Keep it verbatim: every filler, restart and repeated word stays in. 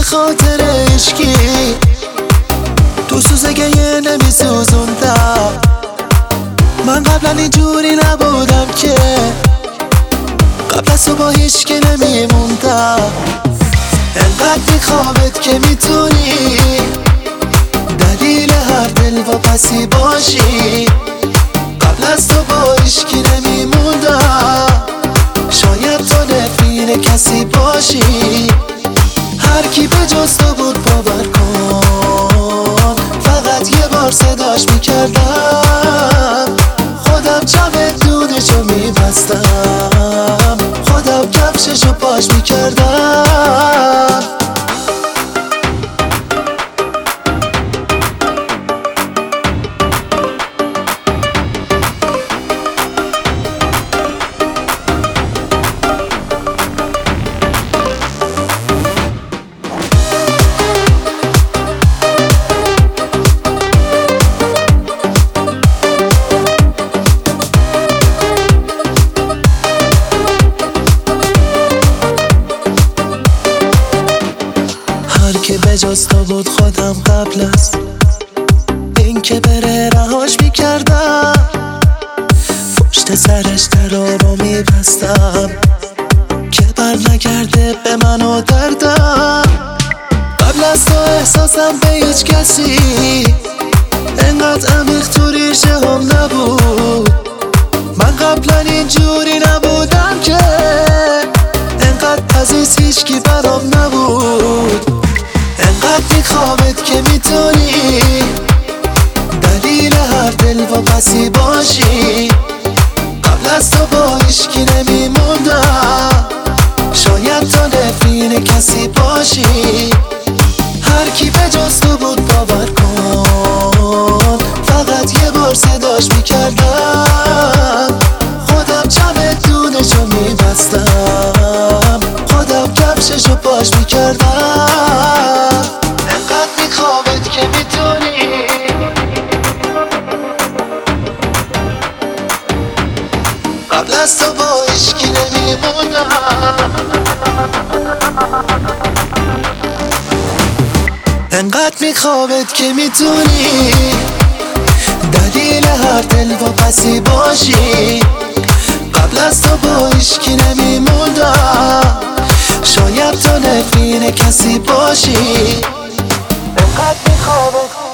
خاطر عشقی تو سوزگه نمی سوزوندم. من قبلا اینجوری نبودم که قبل از تو با هیچکی نمیموندم. انقدر میخوامت که میتونی دلیل هر دل و پسی باشی. قبل از تو با هیچکی نمیموندم. شاید تو نفرین کسی باشی. هر کی به جز تو بود باور کن، فقط یه بار صداش میکردم. خودم چمدونشو میبستم، خودم کفششو پاش میکردم. که به جز تو بود خودم قبل از این که بره رهاش میکردم. پشت سرش درا رو میبستم که بر نگرده به من و دردم. قبل از تو احساسم به هیچ کسی انقدر عمیق تو ریشه هم نبود. من قبلا اینجوری نبودم که انقدر عزیز هیچکی برام نبود. انقدر میخوامت که میتونی دلیل هر دل و پسی باشی. قبل از تو با هیچکی نمیموندم. شاید تو نفرین کسی باشی. هر کی به جز تو بود باور کن، فقط یه بار صداش میکردم. خودم چمدونشو میبستم، خودم کفششو پاش میکردم. که میتونی قبل از تو با عشقی نمیمونم. انقدر میخوامت که میتونی دلیل هر دل و پسی باشی. قبل از تو با عشقی نمیموندم. شاید تو نفرین کسی باشی. انقدر میخوامت